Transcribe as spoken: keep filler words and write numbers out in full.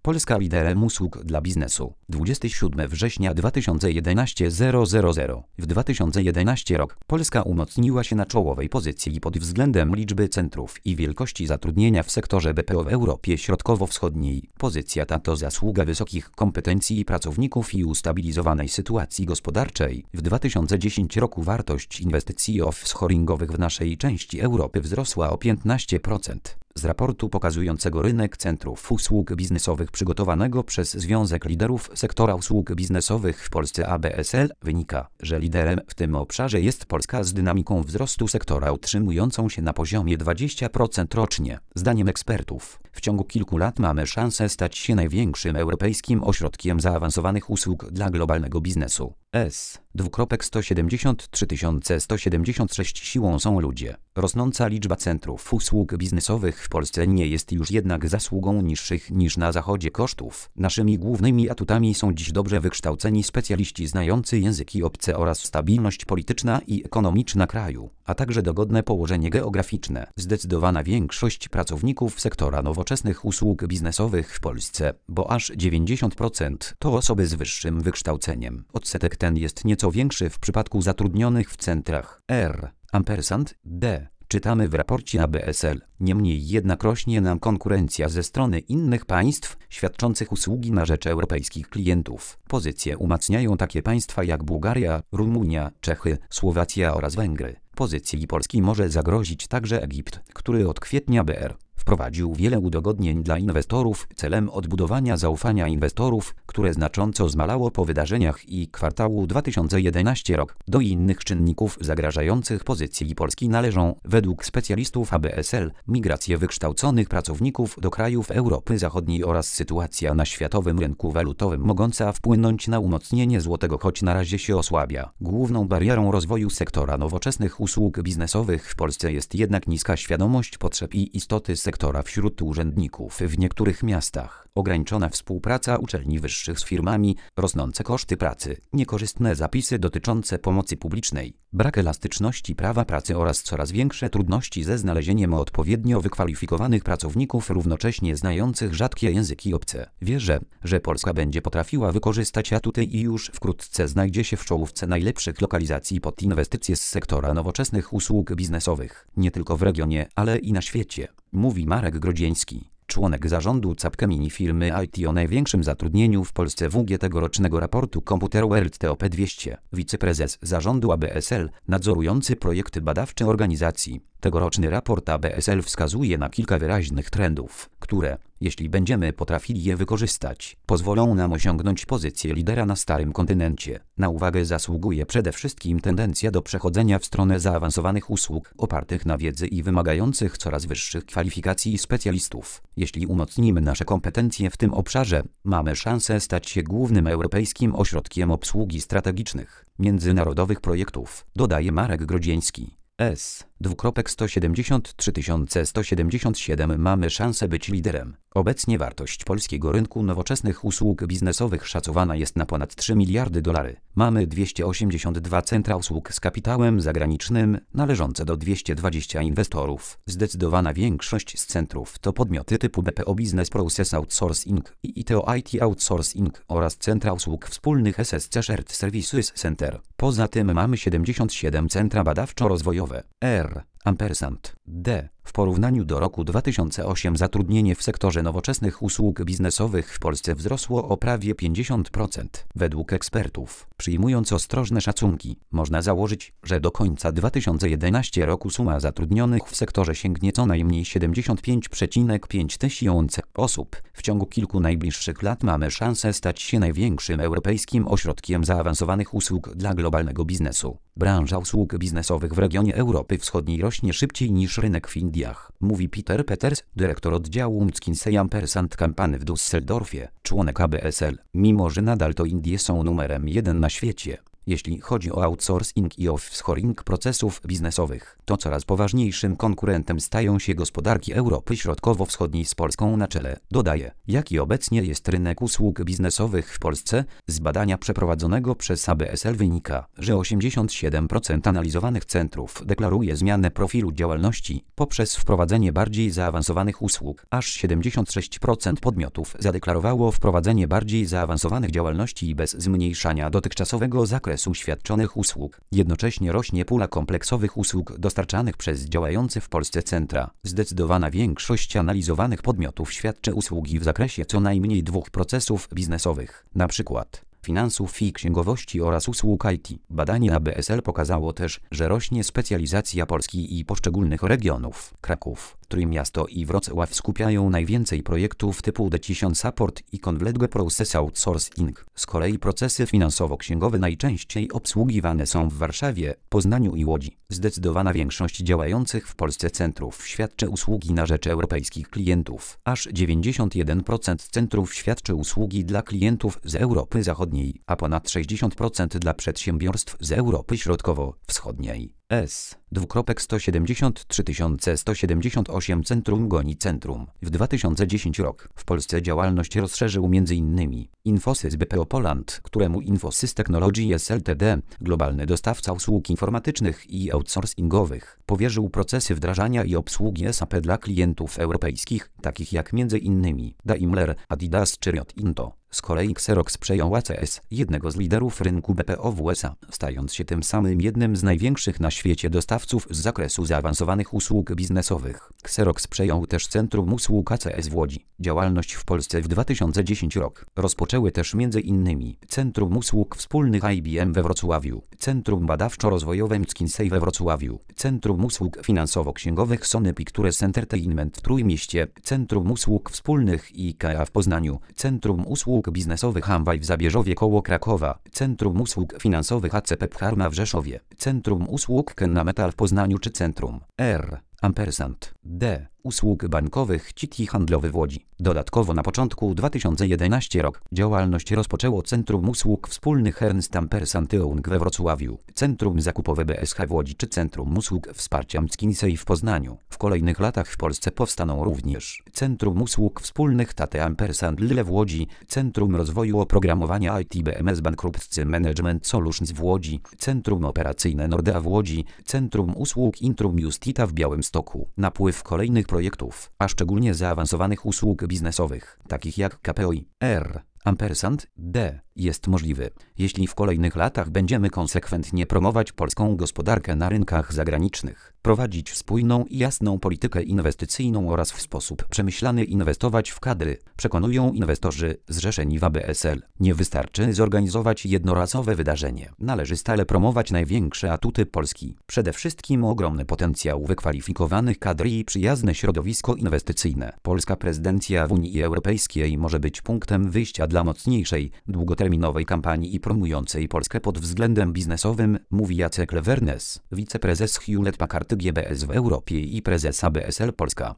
Polska liderem usług dla biznesu. dwudziestego siódmego września dwa tysiące jedenastego W dwa tysiące jedenastym rok Polska umocniła się na czołowej pozycji pod względem liczby centrów i wielkości zatrudnienia w sektorze B P O w Europie Środkowo-Wschodniej. Pozycja ta to zasługa wysokich kompetencji pracowników i ustabilizowanej sytuacji gospodarczej. W dwa tysiące dziesiątym roku wartość inwestycji offshoringowych w naszej części Europy wzrosła o piętnaście procent. Z raportu pokazującego rynek centrów usług biznesowych przygotowanego przez Związek Liderów Sektora Usług Biznesowych w Polsce A B S L wynika, że liderem w tym obszarze jest Polska z dynamiką wzrostu sektora utrzymującą się na poziomie dwadzieścia procent rocznie. Zdaniem ekspertów, w ciągu kilku lat mamy szansę stać się największym europejskim ośrodkiem zaawansowanych usług dla globalnego biznesu. S. sto siedemdziesiąt trzy tysiące sto siedemdziesiąt sześć siłą są ludzie. Rosnąca liczba centrów usług biznesowych w Polsce nie jest już jednak zasługą niższych niż na zachodzie kosztów. Naszymi głównymi atutami są dziś dobrze wykształceni specjaliści znający języki obce oraz stabilność polityczna i ekonomiczna kraju, a także dogodne położenie geograficzne. Zdecydowana większość pracowników sektora nowoczesnych usług biznesowych w Polsce, bo aż dziewięćdziesiąt procent to osoby z wyższym wykształceniem. Odsetek ten jest nieco większy w przypadku zatrudnionych w centrach R. Ampersand D. Czytamy w raporcie A B S L. Niemniej jednak rośnie nam konkurencja ze strony innych państw świadczących usługi na rzecz europejskich klientów. Pozycję umacniają takie państwa jak Bułgaria, Rumunia, Czechy, Słowacja oraz Węgry. Pozycji Polski może zagrozić także Egipt, który od kwietnia B R wprowadził wiele udogodnień dla inwestorów celem odbudowania zaufania inwestorów, które znacząco zmalało po wydarzeniach i kwartału dwa tysiące jedenastego rok. Do innych czynników zagrażających pozycji Polski należą, według specjalistów A B S L, migracje wykształconych pracowników do krajów Europy Zachodniej oraz sytuacja na światowym rynku walutowym mogąca wpłynąć na umocnienie złotego, choć na razie się osłabia. Główną barierą rozwoju sektora nowoczesnych usług biznesowych w Polsce jest jednak niska świadomość potrzeb i istoty sektora wśród urzędników w niektórych miastach, ograniczona współpraca uczelni wyższych z firmami, rosnące koszty pracy, niekorzystne zapisy dotyczące pomocy publicznej, brak elastyczności prawa pracy oraz coraz większe trudności ze znalezieniem odpowiednio wykwalifikowanych pracowników równocześnie znających rzadkie języki obce. Wierzę, że Polska będzie potrafiła wykorzystać atuty i już wkrótce znajdzie się w czołówce najlepszych lokalizacji pod inwestycje z sektora nowoczesnych usług biznesowych, nie tylko w regionie, ale i na świecie, mówi Marek Grodzieński, członek zarządu Capgemini, firmy I T o największym zatrudnieniu w Polsce W G tegorocznego raportu Computer World T O P dwieście, wiceprezes zarządu A B S L, nadzorujący projekty badawcze organizacji. Tegoroczny raport A B S L wskazuje na kilka wyraźnych trendów, które, jeśli będziemy potrafili je wykorzystać, pozwolą nam osiągnąć pozycję lidera na starym kontynencie. Na uwagę zasługuje przede wszystkim tendencja do przechodzenia w stronę zaawansowanych usług opartych na wiedzy i wymagających coraz wyższych kwalifikacji specjalistów. Jeśli umocnimy nasze kompetencje w tym obszarze, mamy szansę stać się głównym europejskim ośrodkiem obsługi strategicznych, międzynarodowych projektów, dodaje Marek Grodzieński. S. sto siedemdziesiąt trzy tysiące sto siedemdziesiąt siedem Mamy szansę być liderem. Obecnie wartość polskiego rynku nowoczesnych usług biznesowych szacowana jest na ponad trzy miliardy dolarów. Mamy dwieście osiemdziesiąt dwa centra usług z kapitałem zagranicznym należące do dwieście dwadzieścia inwestorów. Zdecydowana większość z centrów to podmioty typu B P O Business Process Outsourcing i I T O I T Outsourcing oraz centra usług wspólnych S S C Shared Services Center. Poza tym mamy siedemdziesiąt siedem centra badawczo-rozwojowe. R. Ampersand D. W porównaniu do roku dwa tysiące ósmego zatrudnienie w sektorze nowoczesnych usług biznesowych w Polsce wzrosło o prawie pięćdziesiąt procent. Według ekspertów, przyjmując ostrożne szacunki, można założyć, że do końca dwa tysiące jedenastego roku suma zatrudnionych w sektorze sięgnie co najmniej siedemdziesiąt pięć przecinek pięć tysiąca osób. W ciągu kilku najbliższych lat mamy szansę stać się największym europejskim ośrodkiem zaawansowanych usług dla globalnego biznesu. Branża usług biznesowych w regionie Europy Wschodniej rośnie szybciej niż rynek w Indiach, mówi Peter Peters, dyrektor oddziału McKinsey Ampersand Campany w Düsseldorfie, członek A B S L. Mimo że nadal to Indie są numerem jeden na świecie, Jeśli chodzi o outsourcing i offshoring procesów biznesowych, to coraz poważniejszym konkurentem stają się gospodarki Europy Środkowo-Wschodniej z Polską na czele. Dodaje, jaki obecnie jest rynek usług biznesowych w Polsce. Z badania przeprowadzonego przez A B S L wynika, że osiemdziesiąt siedem procent analizowanych centrów deklaruje zmianę profilu działalności poprzez wprowadzenie bardziej zaawansowanych usług. Aż siedemdziesiąt sześć procent podmiotów zadeklarowało wprowadzenie bardziej zaawansowanych działalności bez zmniejszania dotychczasowego zakresu świadczonych usług. Jednocześnie rośnie pula kompleksowych usług dostarczanych przez działające w Polsce centra. Zdecydowana większość analizowanych podmiotów świadczy usługi w zakresie co najmniej dwóch procesów biznesowych, na przykład finansów i księgowości oraz usług I T. Badanie A B S L pokazało też, że rośnie specjalizacja Polski i poszczególnych regionów. Kraków, Trójmiasto i Wrocław skupiają najwięcej projektów typu Decision Support i Convlead Process Outsourcing. Z kolei procesy finansowo-księgowe najczęściej obsługiwane są w Warszawie, Poznaniu i Łodzi. Zdecydowana większość działających w Polsce centrów świadczy usługi na rzecz europejskich klientów. Aż dziewięćdziesiąt jeden procent centrów świadczy usługi dla klientów z Europy Zachodniej, a ponad sześćdziesiąt procent dla przedsiębiorstw z Europy Środkowo-Wschodniej. S. sto siedemdziesiąt trzy tysiące sto siedemdziesiąt osiem Centrum goni Centrum. W dwa tysiące dziesiątym rok w Polsce działalność rozszerzył m.in. Infosys B P O Poland, któremu Infosys Technologies Ltd., globalny dostawca usług informatycznych i outsourcingowych, powierzył procesy wdrażania i obsługi S A P dla klientów europejskich, takich jak m.in. Daimler, Adidas czy Rio Tinto. Z kolei Xerox przejął A C S, jednego z liderów rynku B P O w U S A, stając się tym samym jednym z największych na świecie dostawców z zakresu zaawansowanych usług biznesowych. Xerox przejął też Centrum Usług A C S w Łodzi. Działalność w Polsce w dwa tysiące dziesiątym rok rozpoczęły też m.in. Centrum Usług Wspólnych I B M we Wrocławiu, Centrum Badawczo-Rozwojowe McKinsey we Wrocławiu, Centrum Usług Finansowo-Księgowych Sony Pictures Entertainment w Trójmieście, Centrum Usług Wspólnych I K A w Poznaniu, Centrum Usług biznesowych Amway w Zabierzowie koło Krakowa, Centrum Usług Finansowych A C P Pharma w Rzeszowie, Centrum Usług Kenna Metal w Poznaniu czy Centrum R. Ampersand D. Usług bankowych Citi Handlowy w Łodzi. Dodatkowo na początku dwa tysiące jedenastego rok działalność rozpoczęło Centrum Usług Wspólnych Ernst Ampersand Young we Wrocławiu, Centrum Zakupowe B S H w Łodzi czy Centrum Usług Wsparcia McKinsey w Poznaniu. W kolejnych latach w Polsce powstaną również Centrum Usług Wspólnych Tate Ampersand Lille w Łodzi, Centrum Rozwoju Oprogramowania I T B M S Bankruptcy Management Solutions w Łodzi, Centrum Operacyjne Nordea w Łodzi, Centrum Usług Intrum Justita w Białymstoku. Napływ kolejnych projektów, a szczególnie zaawansowanych usług biznesowych, takich jak K P O I R. Ampersand D. jest możliwy, jeśli w kolejnych latach będziemy konsekwentnie promować polską gospodarkę na rynkach zagranicznych, prowadzić spójną i jasną politykę inwestycyjną oraz w sposób przemyślany inwestować w kadry, przekonują inwestorzy zrzeszeni w A B S L. Nie wystarczy zorganizować jednorazowe wydarzenie. Należy stale promować największe atuty Polski. Przede wszystkim ogromny potencjał wykwalifikowanych kadr i przyjazne środowisko inwestycyjne. Polska prezydencja w Unii Europejskiej może być punktem wyjścia dla mocniejszej, długoterminowej kampanii i promującej Polskę pod względem biznesowym, mówi Jacek Lewernes, wiceprezes Hewlett Packard G B S w Europie i prezes A B S L Polska.